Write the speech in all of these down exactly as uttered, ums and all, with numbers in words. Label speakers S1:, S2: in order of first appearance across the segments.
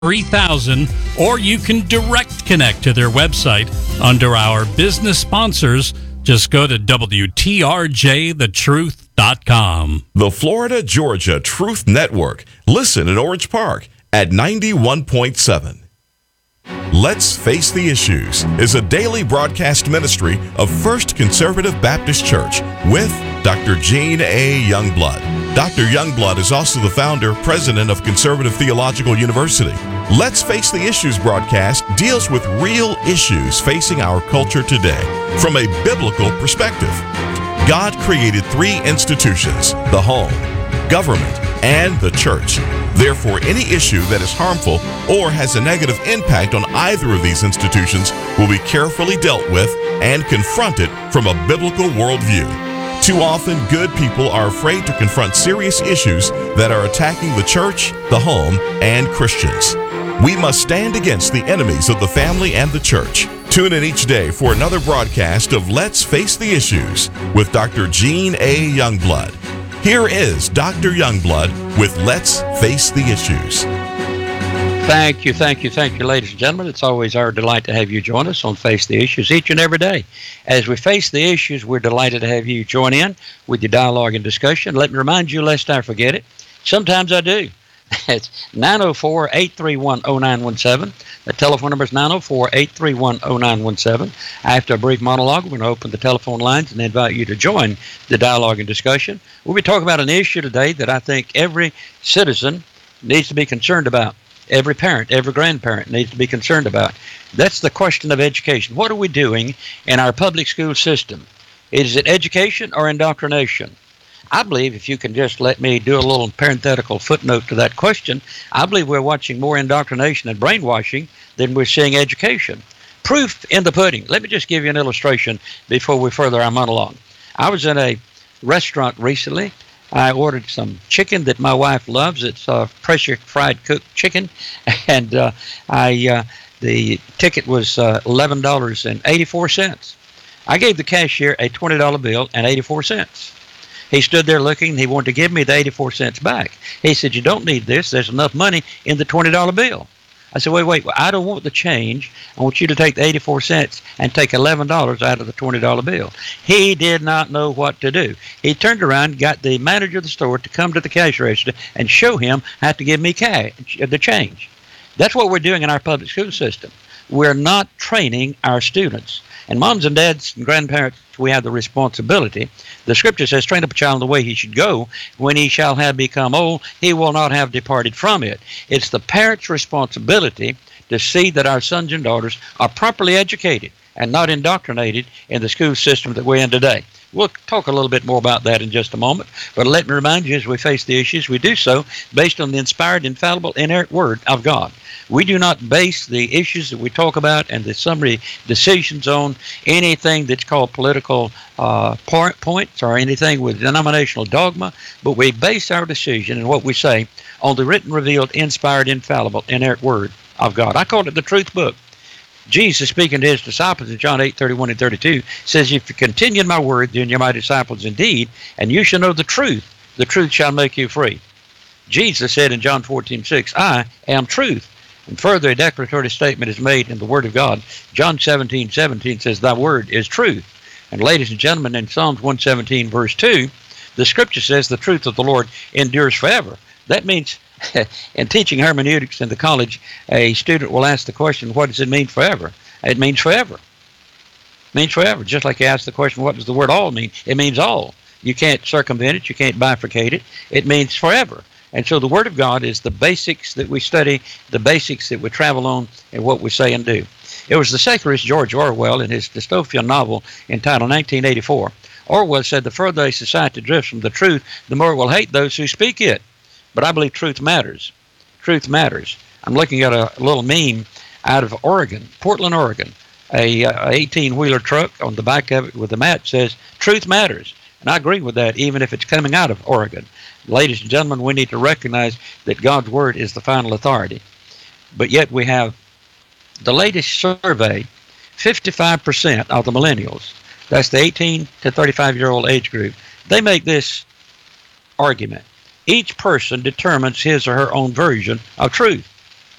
S1: three thousand, or you can direct connect to their website under our business sponsors. Just go to W T R J the truth dot com.
S2: The Florida Georgia Truth Network. Listen in Orange Park at ninety-one point seven. Let's Face the Issues is a daily broadcast ministry of First Conservative Baptist Church with Doctor Gene A. Youngblood. Doctor Youngblood is also the founder, president of Conservative Theological University. Let's Face the Issues broadcast deals with real issues facing our culture today from a biblical perspective. God created three institutions: the home, government, and the church. Therefore, any issue that is harmful or has a negative impact on either of these institutions will be carefully dealt with and confronted from a biblical worldview. Too often, good people are afraid to confront serious issues that are attacking the church, the home, and Christians. We must stand against the enemies of the family and the church. Tune in each day for another broadcast of Let's Face the Issues with Doctor Gene A. Youngblood. Here is Doctor Youngblood with Let's Face the Issues.
S3: Thank you, thank you, thank you, ladies and gentlemen. It's always our delight to have you join us on Face the Issues each and every day. As we face the issues, we're delighted to have you join in with your dialogue and discussion. Let me remind you, lest I forget it, sometimes I do. It's nine oh four, eight three one, oh nine one seven. The telephone number is nine oh four, eight three one, oh nine one seven. After a brief monologue, we're going to open the telephone lines and invite you to join the dialogue and discussion. We'll be talking about an issue today that I think every citizen needs to be concerned about. Every parent, every grandparent needs to be concerned about. That's the question of education. What are we doing in our public school system? Is it education or indoctrination? I believe, if you can just let me do a little parenthetical footnote to that question, I believe we're watching more indoctrination and brainwashing than we're seeing education. Proof in the pudding. Let me just give you an illustration before we further our monologue. I was in a restaurant recently. I ordered some chicken that my wife loves. It's uh, pressure fried cooked chicken, and uh, I uh, the ticket was uh, eleven dollars and eighty-four cents. I gave the cashier a twenty dollar bill and eighty-four cents. He stood there looking. He wanted to give me the eighty-four cents back. He said, "You don't need this. There's enough money in the twenty dollar bill." I said, wait, wait, I don't want the change. I want you to take the eighty-four cents and take eleven dollars out of the twenty dollar bill. He did not know what to do. He turned around, got the manager of the store to come to the cash register and show him how to give me cash, the change. That's what we're doing in our public school system. We're not training our students. And moms and dads and grandparents, we have the responsibility. The scripture says, train up a child in the way he should go. When he shall have become old, he will not have departed from it. It's the parents' responsibility to see that our sons and daughters are properly educated and not indoctrinated in the school system that we're in today. We'll talk a little bit more about that in just a moment, but let me remind you, as we face the issues, we do so based on the inspired, infallible, inerrant Word of God. We do not base the issues that we talk about and the summary decisions on anything that's called political uh, point, points or anything with denominational dogma, but we base our decision and what we say on the written, revealed, inspired, infallible, inerrant Word of God. I call it the Truth Book. Jesus, speaking to his disciples in John eight, thirty-one and thirty-two, says, if you continue in my word, then you're my disciples indeed, and you shall know the truth. The truth shall make you free. Jesus said in John fourteen, six, I am truth. And further, a declaratory statement is made in the Word of God. John seventeen, seventeen says, thy word is truth. And ladies and gentlemen, in Psalms one seventeen, verse two, the scripture says the truth of the Lord endures forever. That means in teaching hermeneutics in the college, a student will ask the question, what does it mean forever? It means forever. It means forever. Just like you ask the question, what does the word all mean? It means all. You can't circumvent it. You can't bifurcate it. It means forever. And so the Word of God is the basics that we study, the basics that we travel on, and what we say and do. It was the secularist George Orwell in his dystopian novel entitled nineteen eighty-four. Orwell said, the further a society drifts from the truth, the more it will hate those who speak it. But I believe truth matters. Truth matters. I'm looking at a little meme out of Oregon, Portland, Oregon. A eighteen-wheeler truck on the back of it with a mat says, truth matters. And I agree with that, even if it's coming out of Oregon. Ladies and gentlemen, we need to recognize that God's Word is the final authority. But yet we have the latest survey, fifty-five percent of the millennials, that's the eighteen to thirty-five-year-old age group, they make this argument. Each person determines his or her own version of truth.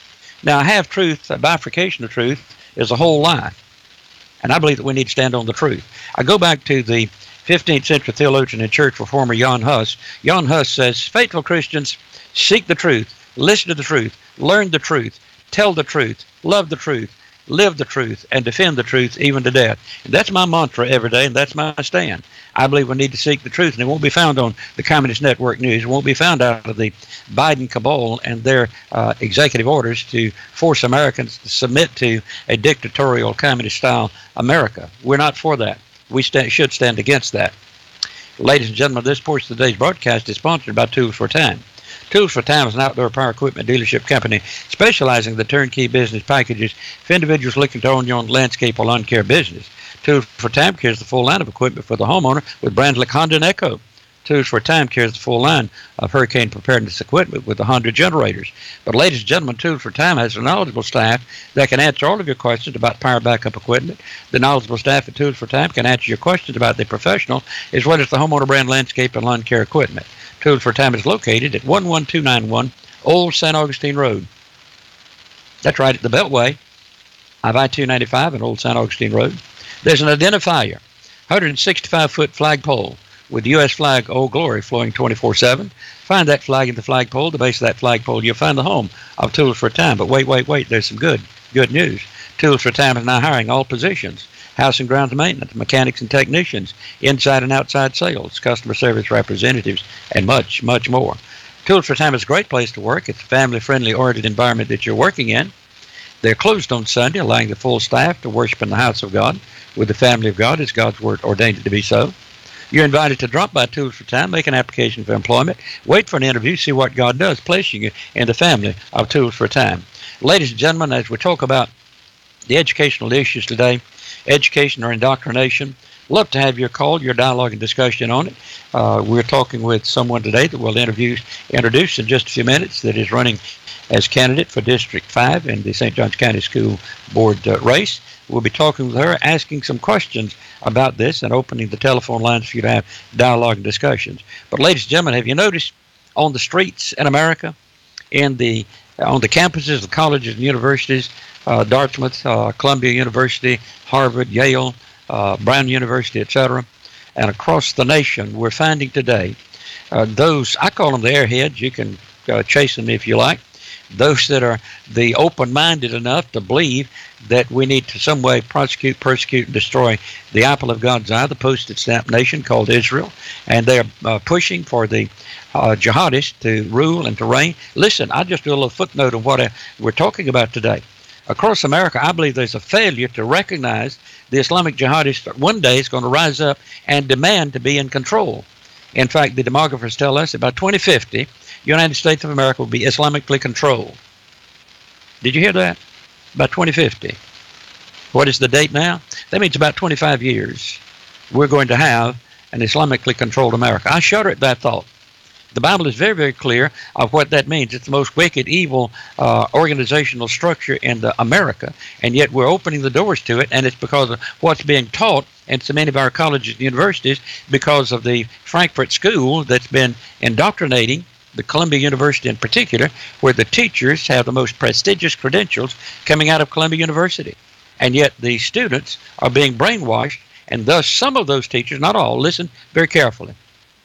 S3: Now, a half-truth, a bifurcation of truth, is a whole lie. And I believe that we need to stand on the truth. I go back to the fifteenth century theologian and church reformer Jan Hus. Jan Hus says, faithful Christians seek the truth, listen to the truth, learn the truth, tell the truth, love the truth, live the truth, and defend the truth even to death. And that's my mantra every day, and that's my stand. I believe we need to seek the truth, and it won't be found on the Communist Network News. It won't be found out of the Biden cabal and their uh, executive orders to force Americans to submit to a dictatorial communist-style America. We're not for that. We st- should stand against that. Ladies and gentlemen, this portion of today's broadcast is sponsored by Tools for Time. Tools for Time is an outdoor power equipment dealership company specializing in the turnkey business packages for individuals looking to own your own landscape or lawn care business. Tools for Time carries the full line of equipment for the homeowner with brands like Honda and Echo. Tools for Time carries the full line of hurricane preparedness equipment with the Honda generators. But ladies and gentlemen, Tools for Time has a knowledgeable staff that can answer all of your questions about power backup equipment. The knowledgeable staff at Tools for Time can answer your questions about the professional as well as the homeowner brand landscape and lawn care equipment. Tools for Time is located at one one two nine one Old San Augustine Road. That's right at the Beltway of I two ninety-five and Old San Augustine Road. There's an identifier, one hundred sixty-five foot flagpole with the U S flag, Old Glory, flowing twenty-four seven. Find that flag in the flagpole, the base of that flagpole, you'll find the home of Tools for Time. But wait, wait, wait, there's some good, good news. Tools for Time is now hiring all positions: house and grounds maintenance, mechanics and technicians, inside and outside sales, customer service representatives, and much, much more. Tools for Time is a great place to work. It's a family-friendly, oriented environment that you're working in. They're closed on Sunday, allowing the full staff to worship in the house of God with the family of God as God's Word ordained it to be so. You're invited to drop by Tools for Time, make an application for employment, wait for an interview, see what God does, placing you in the family of Tools for Time. Ladies and gentlemen, as we talk about the educational issues today, education or indoctrination, love to have your call, your dialogue and discussion on it. Uh, we're talking with someone today that we'll interview, introduce in just a few minutes that is running as candidate for District five in the Saint Johns County School Board uh, race. We'll be talking with her, asking some questions about this and opening the telephone lines for you to have dialogue and discussions. But ladies and gentlemen, have you noticed on the streets in America, in the on the campuses of colleges and universities, uh, Dartmouth, uh, Columbia University, Harvard, Yale, uh, Brown University, et cetera, and across the nation, we're finding today uh, those, I call them the airheads, you can uh, chase them if you like, those that are the open-minded enough to believe that we need to some way prosecute, persecute, and destroy the apple of God's eye, the postage stamp nation called Israel, and they're uh, pushing for the uh, jihadists to rule and to reign. Listen, I'll just do a little footnote of what I, we're talking about today. Across America, I believe there's a failure to recognize the Islamic jihadists one day is going to rise up and demand to be in control. In fact, the demographers tell us that by twenty fifty, the United States of America will be Islamically controlled. Did you hear that? By twenty fifty. What is the date now? That means about twenty-five years we're going to have an Islamically controlled America. I shudder at that thought. The Bible is very, very clear of what that means. It's the most wicked, evil uh, organizational structure in the America, and yet we're opening the doors to it, and it's because of what's being taught in so many of our colleges and universities because of the Frankfurt School that's been indoctrinating, the Columbia University in particular, where the teachers have the most prestigious credentials coming out of Columbia University. And yet the students are being brainwashed, and thus some of those teachers, not all, listen very carefully.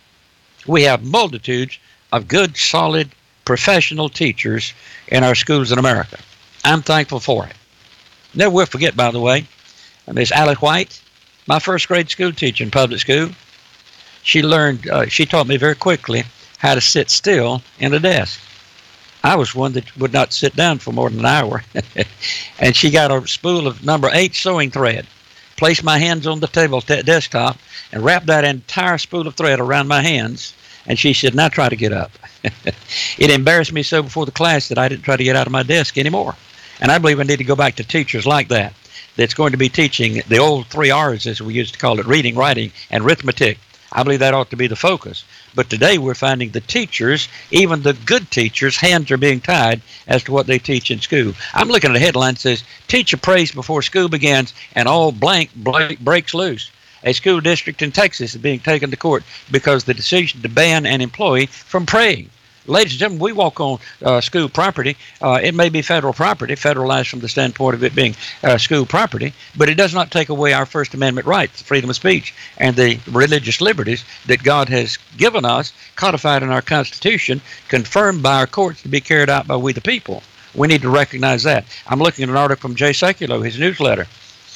S3: We have multitudes of good, solid, professional teachers in our schools in America. I'm thankful for it. Never will forget, by the way, Miss Alice White, my first grade school teacher in public school. She learned, uh, she taught me very quickly how to sit still in a desk. I was one that would not sit down for more than an hour. And she got a spool of number eight sewing thread, placed my hands on the table t- desktop, and wrapped that entire spool of thread around my hands. And she said, now try to get up. It embarrassed me so before the class that I didn't try to get out of my desk anymore. And I believe I need to go back to teachers like that, that's going to be teaching the old three R's, as we used to call it, reading, writing, and arithmetic. I believe that ought to be the focus. But today we're finding the teachers, even the good teachers, hands are being tied as to what they teach in school. I'm looking at a headline that says, teacher prays before school begins and all blank breaks loose. A school district in Texas is being taken to court because of the decision to ban an employee from praying. Ladies and gentlemen, we walk on uh, school property. Uh, it may be federal property, federalized from the standpoint of it being uh, school property, but it does not take away our First Amendment rights, freedom of speech, and the religious liberties that God has given us, codified in our Constitution, confirmed by our courts to be carried out by we the people. We need to recognize that. I'm looking at an article from Jay Sekulow, his newsletter.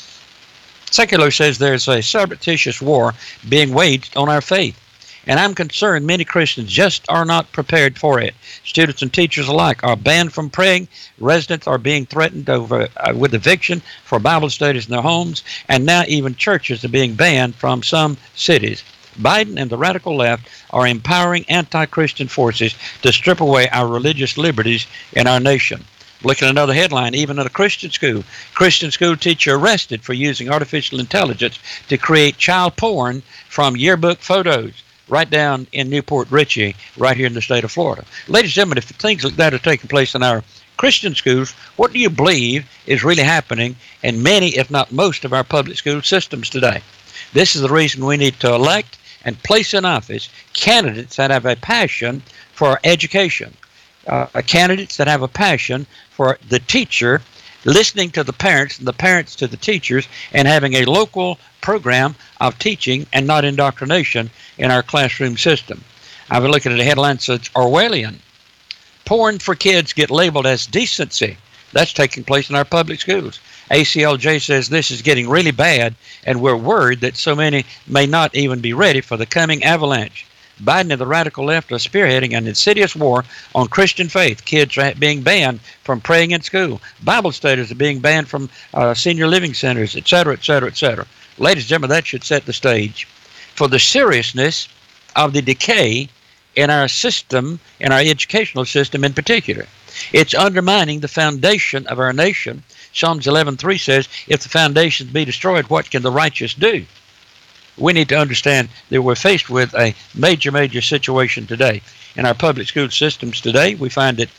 S3: Sekulow says there's a surreptitious war being waged on our faith. And I'm concerned many Christians just are not prepared for it. Students and teachers alike are banned from praying. Residents are being threatened over uh, with eviction for Bible studies in their homes. And now even churches are being banned from some cities. Biden and the radical left are empowering anti-Christian forces to strip away our religious liberties in our nation. Look at another headline, even at a Christian school. Christian school teacher arrested for using artificial intelligence to create child porn from yearbook photos. Right down in Newport Richey, right here in the state of Florida. Ladies and gentlemen, if things like that are taking place in our Christian schools, what do you believe is really happening in many, if not most, of our public school systems today? This is the reason we need to elect and place in office candidates that have a passion for education, uh, candidates that have a passion for the teacher, listening to the parents and the parents to the teachers, and having a local program of teaching and not indoctrination in our classroom system. I've been looking at a headline that says Orwellian. Porn for kids get labeled as decency. That's taking place in our public schools. A C L J says this is getting really bad, and we're worried that so many may not even be ready for the coming avalanche. Biden and the radical left are spearheading an insidious war on Christian faith. Kids are being banned from praying in school. Bible studies are being banned from uh, senior living centers, et cetera, et cetera, et cetera. Ladies and gentlemen, that should set the stage for the seriousness of the decay in our system, in our educational system in particular. It's undermining the foundation of our nation. Psalms eleven three says, if the foundations be destroyed, what can the righteous do? We need to understand that we're faced with a major, major situation today. In our public school systems today, we find that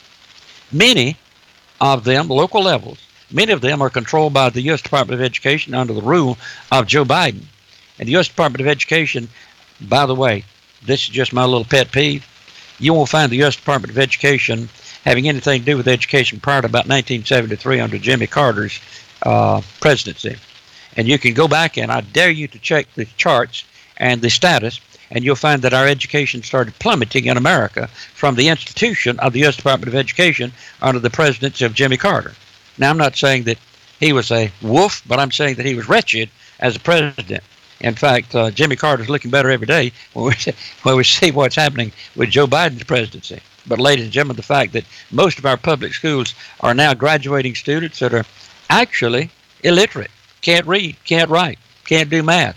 S3: many of them, local levels, many of them are controlled by the U S Department of Education under the rule of Joe Biden. And the U S Department of Education, by the way, this is just my little pet peeve, you won't find the U S Department of Education having anything to do with education prior to about nineteen seventy-three under Jimmy Carter's uh, presidency. And you can go back, and I dare you to check the charts and the status, and you'll find that our education started plummeting in America from the institution of the U S Department of Education under the presidency of Jimmy Carter. Now, I'm not saying that he was a wolf, but I'm saying that he was wretched as a president. In fact, uh, Jimmy Carter's looking better every day when we, when we see what's happening with Joe Biden's presidency. But ladies and gentlemen, the fact that most of our public schools are now graduating students that are actually illiterate, can't read, can't write, can't do math.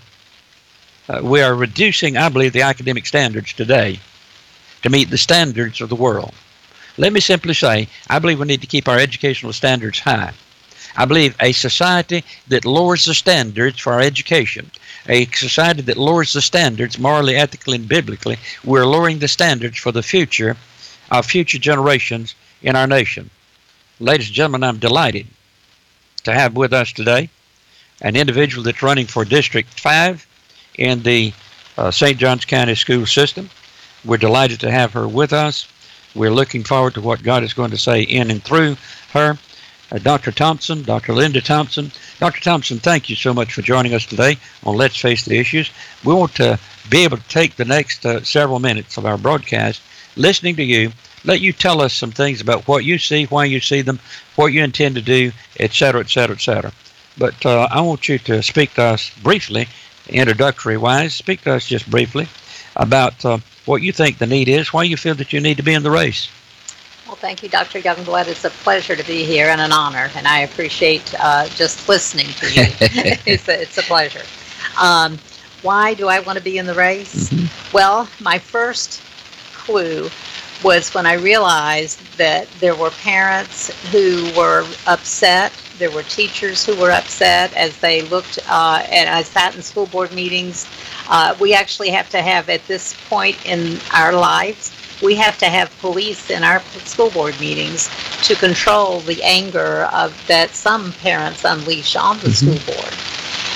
S3: Uh, we are reducing, I believe, the academic standards today to meet the standards of the world. Let me simply say, I believe we need to keep our educational standards high. I believe a society that lowers the standards for our education, a society that lowers the standards morally, ethically, and biblically, we're lowering the standards for the future of future generations in our nation. Ladies and gentlemen, I'm delighted to have with us today an individual that's running for District five in the uh, Saint Johns County school system. We're delighted to have her with us. We're looking forward to what God is going to say in and through her. Uh, Doctor Thompson, Doctor Linda Thompson. Doctor Thompson, thank you so much for joining us today on Let's Face the Issues. We want to be able to take the next uh, several minutes of our broadcast listening to you, let you tell us some things about what you see, why you see them, what you intend to do, et cetera, et cetera, et cetera. But uh, I want you to speak to us briefly, introductory-wise, speak to us just briefly about uh, what you think the need is, why you feel that you need to be in the race.
S4: Well, thank you, Doctor Youngblood. It's a pleasure to be here and an honor, and I appreciate uh, just listening to you. it's, a, it's a pleasure. Um, why do I want to be in the race? Mm-hmm. Well, my first clue was when I realized that there were parents who were upset, there were teachers who were upset as they looked, uh, and I sat in school board meetings. Uh, we actually have to have, at this point in our lives, we have to have police in our school board meetings to control the anger of that some parents unleash on the mm-hmm. school board.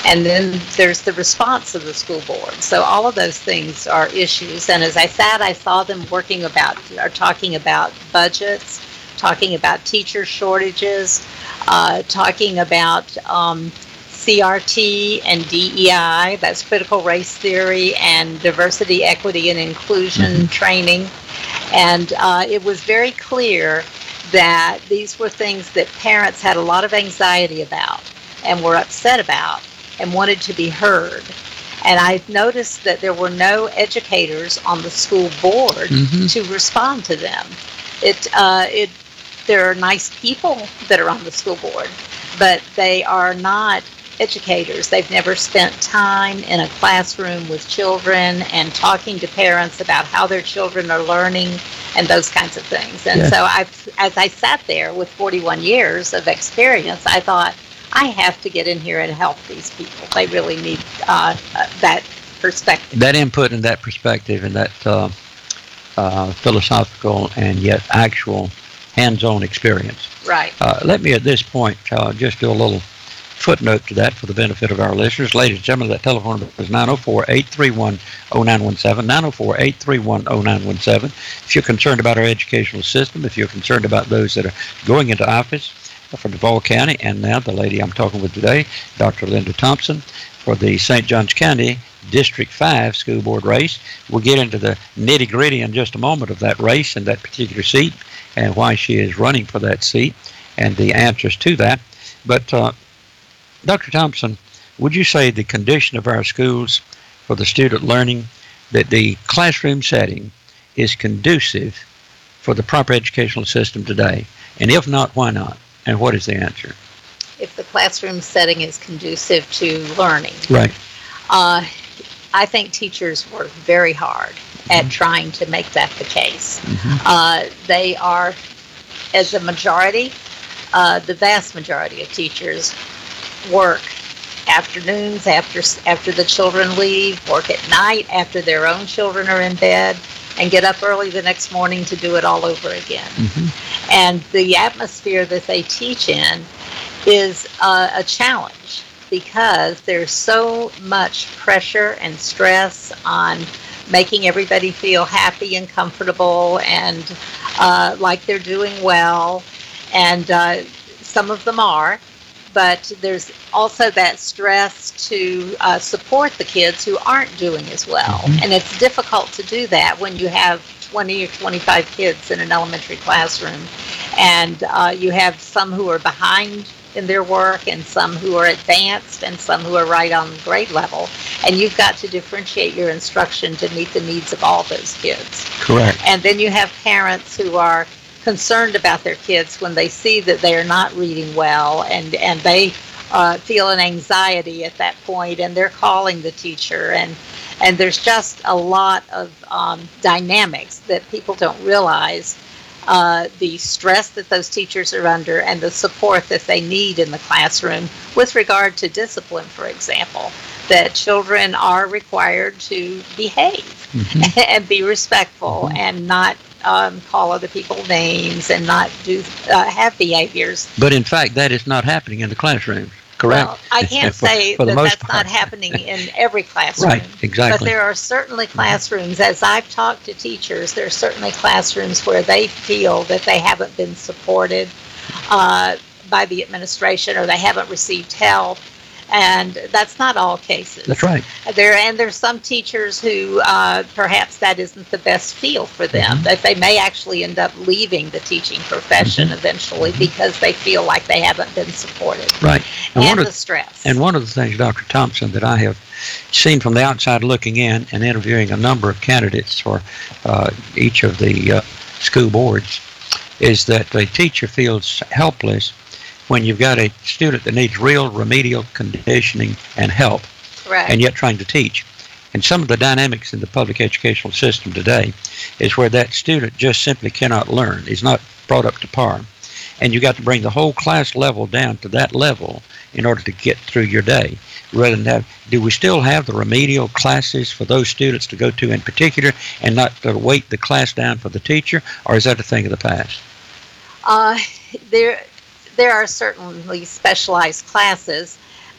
S4: And then there's the response of the school board. So all of those things are issues. And as I sat, I saw them working about, or talking about budgets, talking about teacher shortages, uh, talking about um, C R T and D E I, that's critical race theory, and diversity, equity, and inclusion mm-hmm. training. And uh, it was very clear that these were things that parents had a lot of anxiety about and were upset about and wanted to be heard. And I noticed that there were no educators on the school board mm-hmm. to respond to them. It, uh, it, there are nice people that are on the school board, but they are not educators. They've never spent time in a classroom with children and talking to parents about how their children are learning and those kinds of things. And yeah. so I've, as I sat there with forty-one years of experience, I thought, I have to get in here and help these people. They really need uh, uh, that perspective.
S3: That input and that perspective and that uh, uh, philosophical and yet actual hands-on experience.
S4: Right.
S3: Uh, let me at this point uh, just do a little footnote to that for the benefit of our listeners. Ladies and gentlemen, that telephone number is nine oh four, eight three one, oh nine one seven, nine oh four, eight three one, oh nine one seven. If you're concerned about our educational system, if you're concerned about those that are going into office for Duval County, and now the lady I'm talking with today, Doctor Linda Thompson, for the Saint Johns County District five school board race. We'll get into the nitty-gritty in just a moment of that race and that particular seat and why she is running for that seat and the answers to that. But uh, Doctor Thompson, would you say the condition of our schools for the student learning, that the classroom setting is conducive for the proper educational system today? And if not, why not? And what is the answer?
S4: If the classroom setting is conducive to learning.
S3: Right.
S4: Uh, I think teachers work very hard mm-hmm. at trying to make that the case. Mm-hmm. Uh, they are, as a majority, uh, the vast majority of teachers work afternoons after after the children leave, work at night after their own children are in bed, and get up early the next morning to do it all over again. Mm-hmm. And the atmosphere that they teach in is uh, a challenge because there's so much pressure and stress on making everybody feel happy and comfortable and uh, like they're doing well. And uh, some of them are. But there's also that stress to uh, support the kids who aren't doing as well. Mm-hmm. And it's difficult to do that when you have twenty or twenty-five kids in an elementary classroom. And uh, you have some who are behind in their work and some who are advanced and some who are right on grade level. And you've got to differentiate your instruction to meet the needs of all those kids.
S3: Correct.
S4: And then you have parents who are concerned about their kids when they see that they are not reading well, and and they uh, feel an anxiety at that point, and they're calling the teacher, and and there's just a lot of um, dynamics that people don't realize, uh, the stress that those teachers are under and the support that they need in the classroom with regard to discipline, for example, that children are required to behave mm-hmm. and be respectful mm-hmm. and not Um, call other people names and not do uh, have behaviors.
S3: But in fact, that is not happening in the classroom, correct?
S4: Well, I can't
S3: for,
S4: say
S3: for
S4: that
S3: most
S4: that's
S3: part.
S4: not happening in every classroom.
S3: Right, exactly.
S4: But there are certainly classrooms, as I've talked to teachers, there are certainly classrooms where they feel that they haven't been supported uh, by the administration or they haven't received help. And that's not all cases.
S3: That's right.
S4: There and there's some teachers who uh, perhaps that isn't the best field for them.
S3: Mm-hmm.
S4: That they may actually end up leaving the teaching profession mm-hmm. eventually mm-hmm. because they feel like they haven't been supported.
S3: Right.
S4: And, and
S3: one
S4: the
S3: of,
S4: stress.
S3: And one of the things, Doctor Thompson, that I have seen from the outside looking in and interviewing a number of candidates for uh, each of the uh, school boards is that a teacher feels helpless when you've got a student that needs real remedial conditioning and help,
S4: right.
S3: and yet trying to teach. And some of the dynamics in the public educational system today is where that student just simply cannot learn, is not brought up to par. And you've got to bring the whole class level down to that level in order to get through your day. Rather than have, do we still have the remedial classes for those students to go to in particular and not to weight the class down for the teacher, or is that a thing of the past?
S4: Uh, there... There are certainly specialized classes.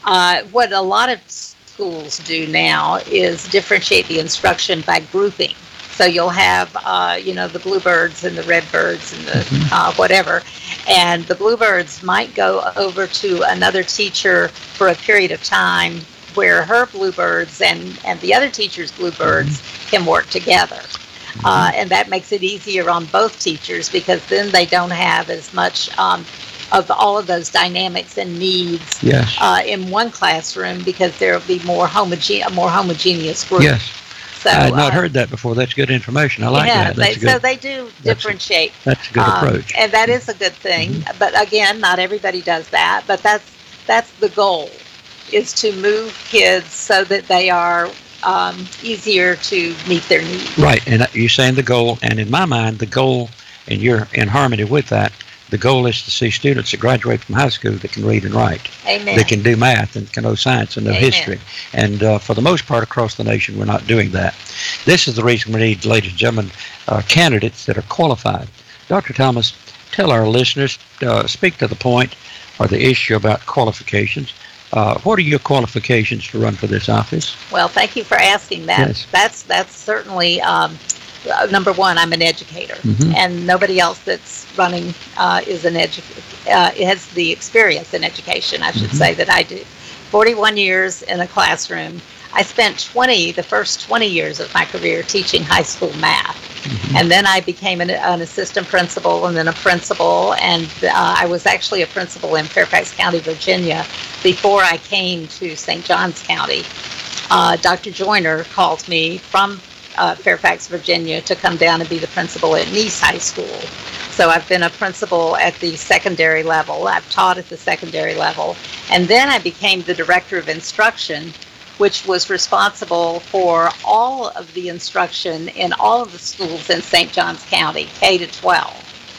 S4: Uh, what a lot of schools do now is differentiate the instruction by grouping. So you'll have, uh, you know, the bluebirds and the redbirds and the uh, whatever. And the bluebirds might go over to another teacher for a period of time where her bluebirds and, and the other teacher's bluebirds can work together. Uh, and that makes it easier on both teachers because then they don't have as much um, of all of those dynamics and needs
S3: Yes.
S4: uh, in one classroom because there will be more homoge- a more homogeneous group.
S3: Yes.
S4: So,
S3: I had not
S4: uh,
S3: heard that before. That's good information. I like
S4: yeah,
S3: that. That's
S4: they,
S3: a good,
S4: so they do differentiate.
S3: That's a good
S4: um,
S3: approach.
S4: and that is a good thing. But again, not everybody does that. But that's that's the goal, is to move kids so that they are um, easier to meet their needs.
S3: Right, and you're saying the goal, and in my mind, the goal, and you're in harmony with that, the goal is to see students that graduate from high school that can read and write.
S4: Amen.
S3: They can do math and can know science and know
S4: Amen.
S3: history. And uh, for the most part across the nation, we're not doing that. This is the reason we need, ladies and gentlemen, uh, candidates that are qualified. Doctor Thomas, tell our listeners, uh, speak to the point or the issue about qualifications. Uh, what are your qualifications to run for this office?
S4: Well, thank you for asking that.
S3: Yes.
S4: That's that's certainly um, uh, number one. I'm an educator,
S3: Mhm.
S4: and nobody else that's running uh, is an educator. Uh, has the experience in education, I should
S3: Mhm.
S4: say, that I do. forty-one years in a classroom. I spent twenty, the first twenty years of my career teaching high school math.
S3: Mhm.
S4: And then I became an, an assistant principal and then a principal. And uh, I was actually a principal in Fairfax County, Virginia, before I came to Saint Johns County. Uh, Doctor Joyner called me from uh, Fairfax, Virginia, to come down and be the principal at Nice High School. So I've been a principal at the secondary level. I've taught at the secondary level. And then I became the director of instruction, which was responsible for all of the instruction in all of the schools in Saint Johns County, K to twelve.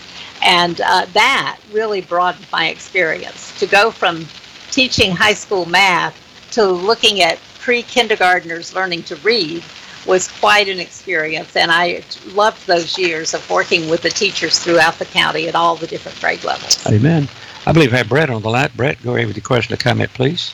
S4: And uh, that really broadened my experience. To go from teaching high school math to looking at pre-kindergartners learning to read was quite an experience. And I loved those years of working with the teachers throughout the county at all the different grade levels.
S3: Amen. I believe I have Brett on the line. Brett, go ahead with your question or comment, please.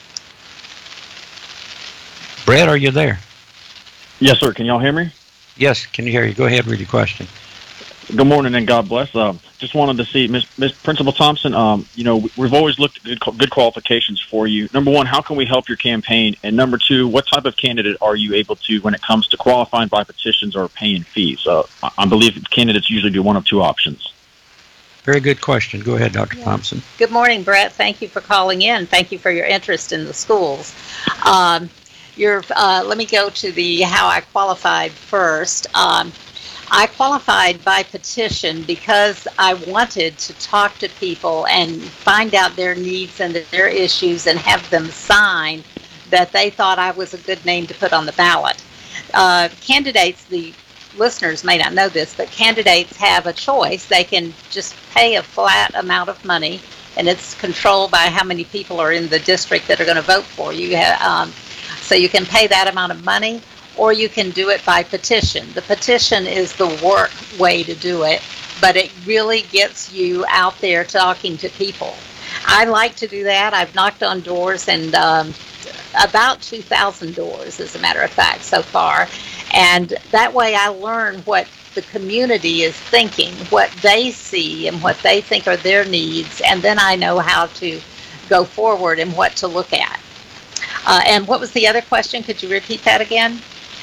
S3: Brett, are you there?
S5: Yes, sir. Can y'all hear me?
S3: Yes, can you hear you? Go ahead with your question.
S5: Good morning and God bless. Um, just wanted to see, Miss Miss Principal Thompson. Um, you know, we've always looked at good, good qualifications for you. Number one, how can we help your campaign? And number two, what type of candidate are you able to when it comes to qualifying by petitions or paying fees? Uh, I I believe candidates usually do one of two options.
S3: Very good question. Go ahead, Doctor
S4: Yeah.
S3: Thompson.
S4: Good morning, Brett. Thank you for calling in. Thank you for your interest in the schools. Um, Your, uh, let me go to the how I qualified first. Um, I qualified by petition because I wanted to talk to people and find out their needs and their issues and have them sign that they thought I was a good name to put on the ballot. Uh, candidates, the listeners may not know this, but candidates have a choice. They can just pay a flat amount of money, and it's controlled by how many people are in the district that are going to vote for you. Um, So you can pay that amount of money, or you can do it by petition. The petition is the work way to do it, but it really gets you out there talking to people. I like to do that. I've knocked on doors, and um, about two thousand doors, as a matter of fact, so far. And that way I learn what the community is thinking, what they see, and what they think are their needs, and then I know how to go forward and what to look at. Uh, and what was the other question? Could you repeat that again?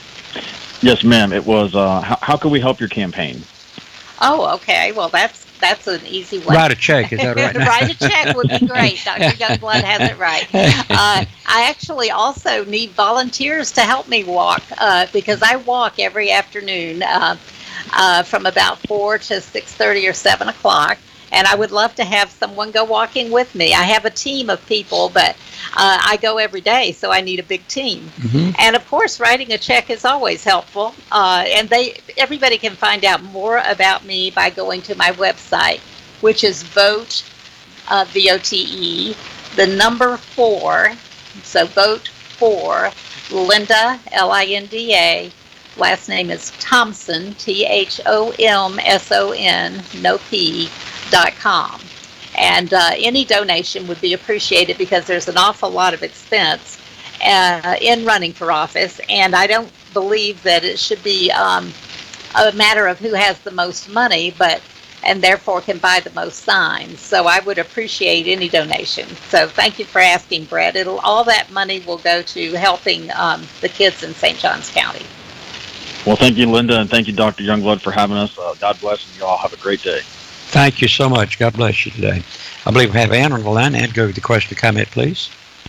S5: Yes, ma'am. It was, uh, how, how can we help your campaign?
S4: Oh, okay. Well, that's that's an easy one.
S3: Write a check, is that right?
S4: Write a check would be great. Doctor Youngblood has it right. Uh, I actually also need volunteers to help me walk uh, because I walk every afternoon uh, uh, from about four to six thirty or seven o'clock. And I would love to have someone go walking with me. I have a team of people, but uh, I go every day, so I need a big team.
S3: Mm-hmm.
S4: And of course, writing a check is always helpful. Uh, and they, everybody can find out more about me by going to my website, which is vote, uh, V O T E, the number four. So vote for Linda, L I N D A. Last name is Thompson, T H O M S O N, no P. Dot com. And uh, any donation would be appreciated because there's an awful lot of expense uh, in running for office. And I don't believe that it should be um, a matter of who has the most money, but and therefore can buy the most signs. So I would appreciate any donation. So thank you for asking, Brett. It'll all that money will go to helping um, the kids in Saint Johns County.
S5: Well, thank you, Linda, and thank you, Doctor Youngblood, for having us. Uh, God bless, and you all have a great day.
S3: Thank you so much. God bless you today. I believe we have Ann on the line. Ann, go with the question or comment, please.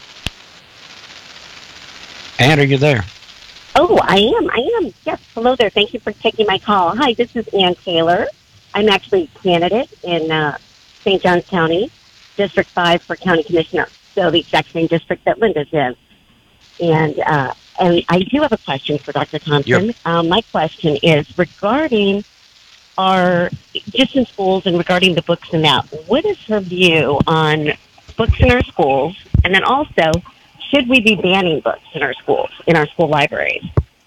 S3: Ann, are you there?
S6: Oh, I am. I am. Yes. Hello there. Thank you for taking my call. Hi, this is Ann Taylor. I'm actually a candidate in uh, Saint Johns County, District five for County Commissioner, so the exact same district that Linda's in. And uh, and I do have a question for Doctor Thompson.
S3: Yep.
S6: Um, my question is regarding our, just in schools and regarding the books and that, what is her view on books in our schools? And then also, should we be banning books in our schools, in our school libraries?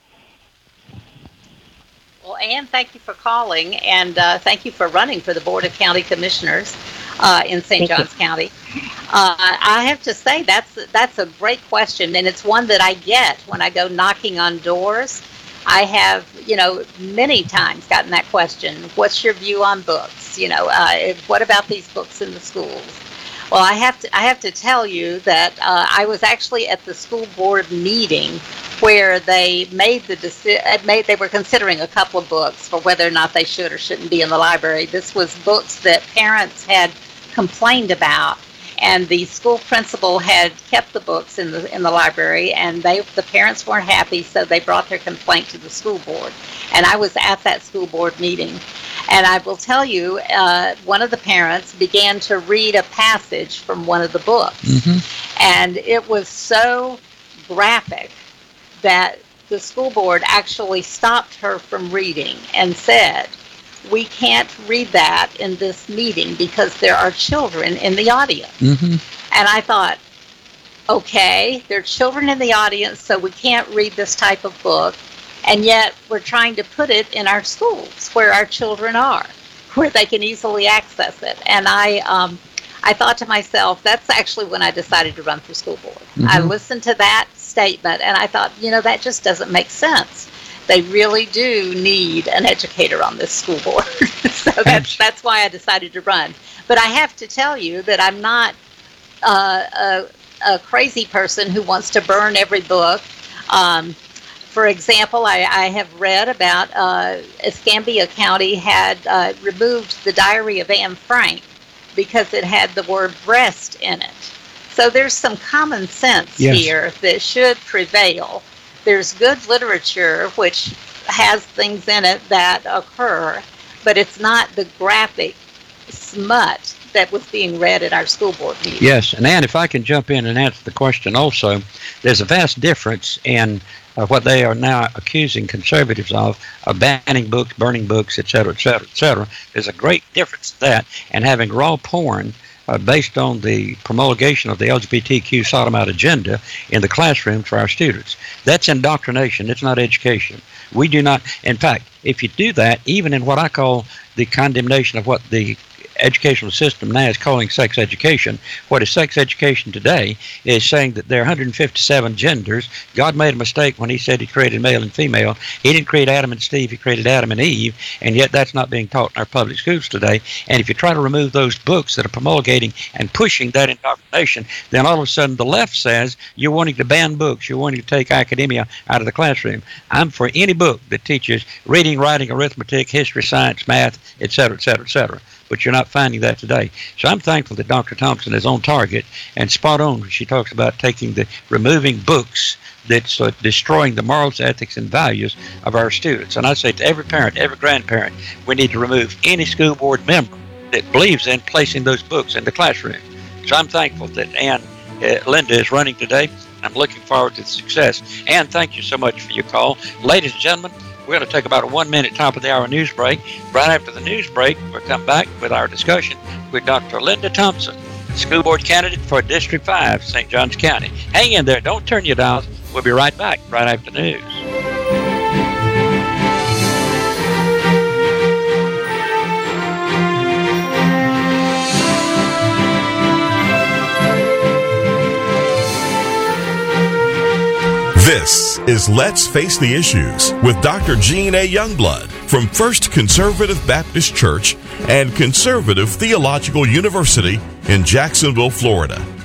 S4: Well, Ann, thank you for calling, and uh, thank you for running for the Board of County Commissioners uh, in Saint Johns County. Uh, I have to say that's that's a great question, and it's one that I get when I go knocking on doors. I have, you know, many times gotten that question, what's your view on books? You know, uh, what about these books in the schools? Well, I have to I have to tell you that uh, I was actually at the school board meeting where they made the deci- made they were considering a couple of books for whether or not they should or shouldn't be in the library. This was books that parents had complained about, and the school principal had kept the books in the in the library, and they the parents weren't happy, so they brought their complaint to the school board. And I was at that school board meeting. And I will tell you, uh, one of the parents began to read a passage from one of the books. Mm-hmm. And it was so graphic that the school board actually stopped her from reading and said, we can't read that in this meeting because there are children in the audience. Mm-hmm. And I thought, okay, there are children in the audience, so we can't read this type of book. And yet we're trying to put it in our schools where our children are, where they can easily access it. And I um, I thought to myself, that's actually when I decided to run for school board. Mm-hmm. I listened to that statement and I thought, you know, that just doesn't make sense. They really do need an educator on this school board. So that's, that's why I decided to run. But I have to tell you that I'm not uh, a, a crazy person who wants to burn every book. Um, For example, I, I have read about uh, Escambia County had uh, removed the Diary of Anne Frank because it had the word breast in it. So there's some common sense yes. here that should prevail. There's good literature which has things in it that occur, but it's not the graphic smut that was being read at our school board meeting.
S3: Yes, and Ann, if I can jump in and answer the question also, there's a vast difference in uh, what they are now accusing conservatives of, of banning books, burning books, et cetera, et cetera, et cetera. There's a great difference in that and having raw porn uh, based on the promulgation of the L G B T Q sodomite agenda in the classroom for our students. That's indoctrination. It's not education. We do not, in fact, if you do that, even in what I call the condemnation of what the educational system now is calling sex education. What is sex education today is saying that there are one hundred fifty-seven genders. God made a mistake when he said he created male and female. He didn't create Adam and Steve, he created Adam and Eve, and yet that's not being taught in our public schools today. And if you try to remove those books that are promulgating and pushing that indoctrination, then all of a sudden the left says you're wanting to ban books, you're wanting to take academia out of the classroom. I'm for any book that teaches reading, writing, arithmetic, history, science, math, et cetera, et cetera, et cetera. But you're not finding that today. So I'm thankful that Doctor Thompson is on target and spot on when she talks about taking the removing books that's uh, destroying the morals, ethics, and values of our students. And I say to every parent, every grandparent, we need to remove any school board member that believes in placing those books in the classroom. So I'm thankful that Ann, uh, Linda is running today. I'm looking forward to the success. Ann, thank you so much for your call. Ladies and gentlemen, we're going to take about a one-minute top-of-the-hour news break. Right after the news break, we'll come back with our discussion with Doctor Linda Thompson, school board candidate for District five, Saint Johns County. Hang in there. Don't turn your dials. We'll be right back right after the news.
S2: This is Let's Face the Issues with Doctor Gene A. Youngblood from First Conservative Baptist Church and Conservative Theological University in Jacksonville, Florida.